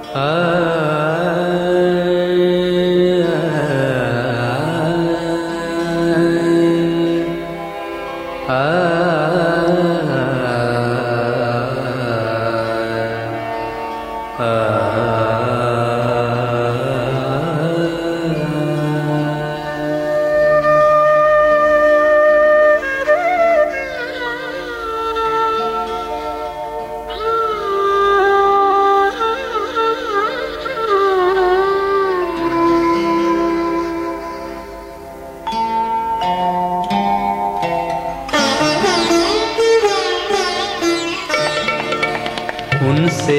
उनसे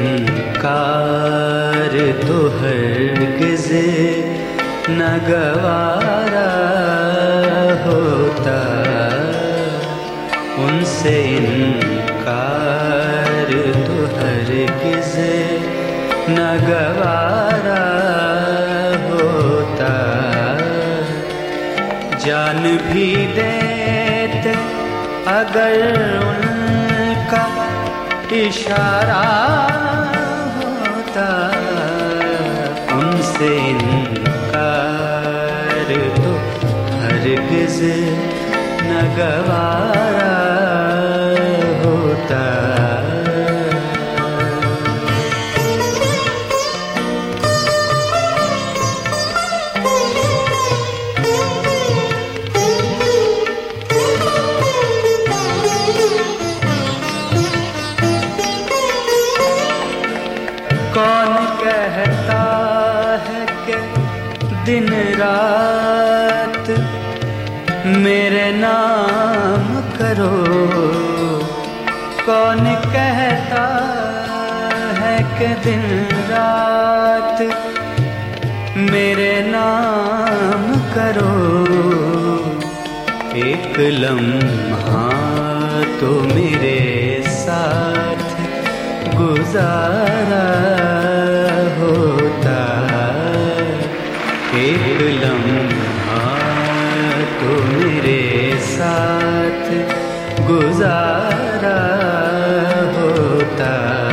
इनकार तो हरगिज़ न गवारा होता, उनसे इनकार तो हरगिज़ न गवारा होता। जान भी देते अगर उनका इशारा होता, उनसे इनकार तो हरगिज़ न गवारा होता। कौन कहता है कि दिन रात मेरे नाम करो, कौन कहता है कि दिन रात मेरे नाम करो। एक लम्हा तो मेरे साथ गुजारा होता, एक लम्हा तो मेरे साथ गुजारा होता।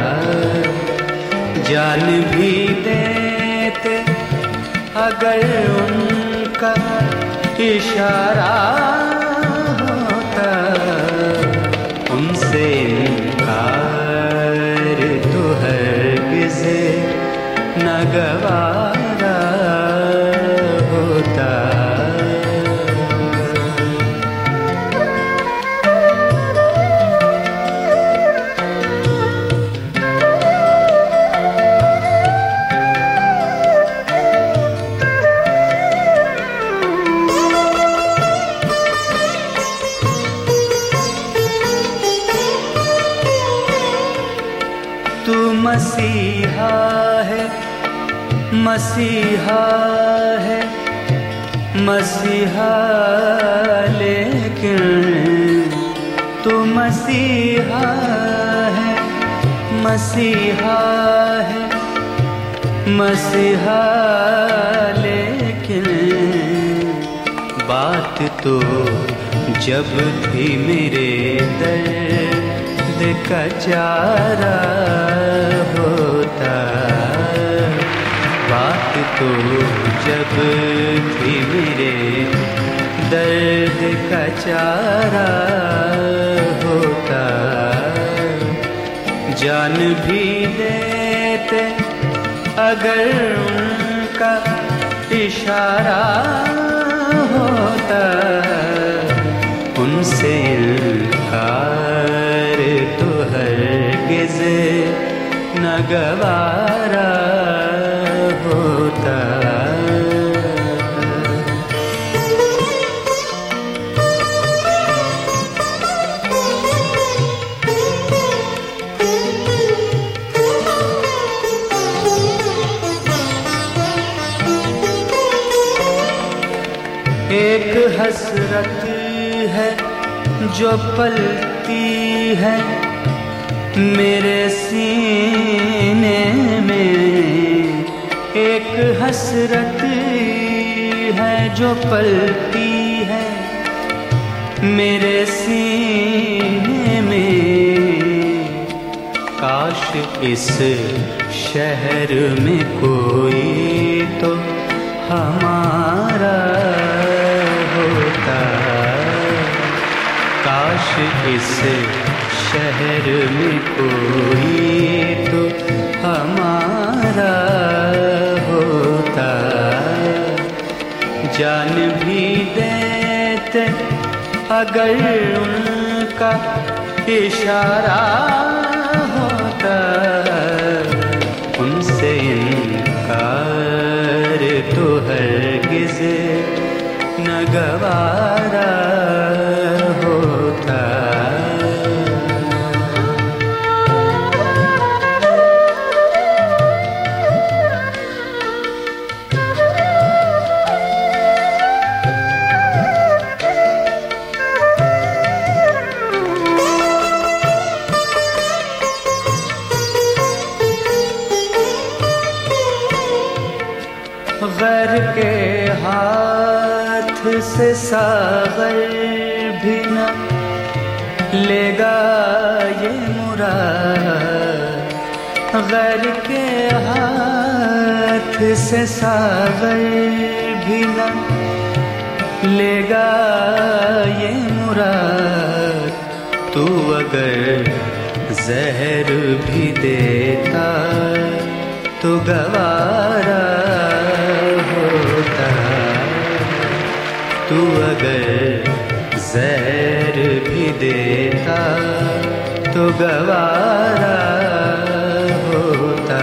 जान भी देते अगर उनका इशारा होता, उनसे इनकार तो हरगिज़ न गवारा होता। तू मसीहा है, मसीहा है, मसीहा लेकिन तू मसीहा है, मसीहा है, मसीहा लेकिन बात तो जब भी मेरे दर्द का चारा होता, बात तो जब भी मेरे दर्द का चारा होता। जान भी देते अगर उनका इशारा होता, उनसे इनकार तो हरगिज़ न गवारा होता। एक हसरत है जो पलती है मेरे सीने में, एक हसरत है जो पलती है मेरे सीने में। काश इस शहर में कोई तो हमारा होता, काश इस शहर में कोई तो हमारा होता। जान भी देते अगर उनका इशारा होता, उनसे इनकार तो हरगिज़ न गवारा होता। गैर के हाथ से सागर भी न लेगा ये मुराद, गैर के हाथ से सागर भी न लेगा ये मुराद। तू अगर जहर भी देता तो गवारा होता, तू अगर जहर भी देता तो गवारा होता।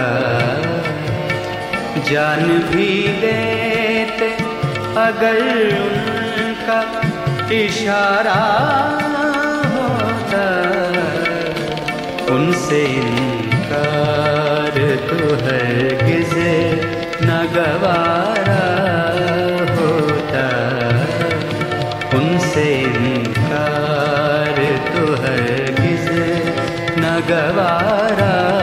जान भी देते अगर उनका इशारा होता, उनसे इनकार तो हरगिज़ न गवारा होता, उनसे इनकार तो हरगिज़ न गवारा